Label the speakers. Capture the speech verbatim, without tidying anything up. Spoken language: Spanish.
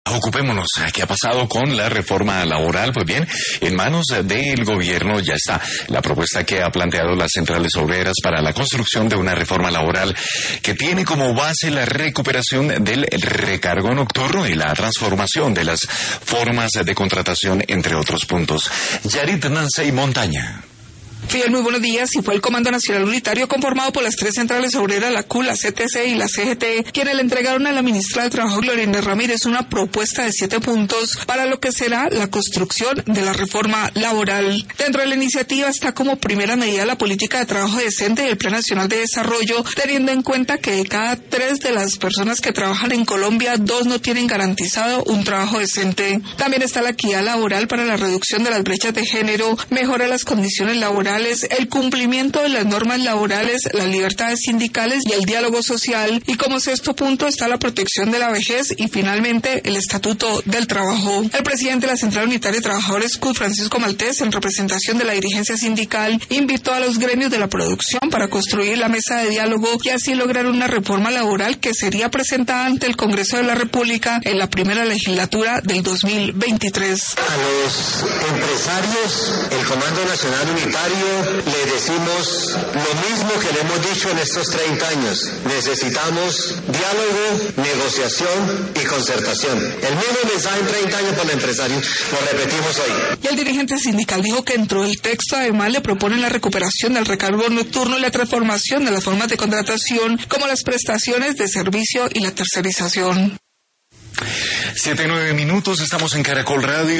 Speaker 1: Ocupémonos, ¿qué ha pasado con la reforma laboral? Pues bien, en manos del gobierno ya está la propuesta que ha planteado las centrales obreras para la construcción de una reforma laboral que tiene como base la recuperación del recargo nocturno y la transformación de las formas de contratación, entre otros puntos. Yarit Nansey Montaña.
Speaker 2: Fidel, muy buenos días. Y fue el Comando Nacional Unitario, conformado por las tres centrales obreras, la C U, la C T C y la C G T, quienes le entregaron a la ministra de Trabajo, Gloriana Ramírez, una propuesta de siete puntos para lo que será la construcción de la reforma laboral. Dentro de la iniciativa está como primera medida la política de trabajo decente y el Plan Nacional de Desarrollo, teniendo en cuenta que de cada tres de las personas que trabajan en Colombia, dos no tienen garantizado un trabajo decente. También está la equidad laboral para la reducción de las brechas de género, mejora las condiciones laborales, el cumplimiento de las normas laborales, las libertades sindicales y el diálogo social. Y como sexto punto está la protección de la vejez y finalmente el Estatuto del Trabajo. El presidente de la Central Unitaria de Trabajadores, C U T, Francisco Maltés, en representación de la dirigencia sindical, invitó a los gremios de la producción para construir la mesa de diálogo y así lograr una reforma laboral que sería presentada ante el Congreso de la República en la primera legislatura del dos mil veintitrés.
Speaker 3: A los empresarios, el Comando Nacional Unitario, le decimos lo mismo que le hemos dicho en estos treinta años. Necesitamos diálogo, negociación y concertación. El mismo mensaje en treinta años por el empresario, lo repetimos hoy.
Speaker 2: Y el dirigente sindical dijo que dentro del texto además le proponen la recuperación del recargo nocturno y la transformación de las formas de contratación, como las prestaciones de servicio y la tercerización.
Speaker 1: Siete, nueve minutos, estamos en Caracol Radio.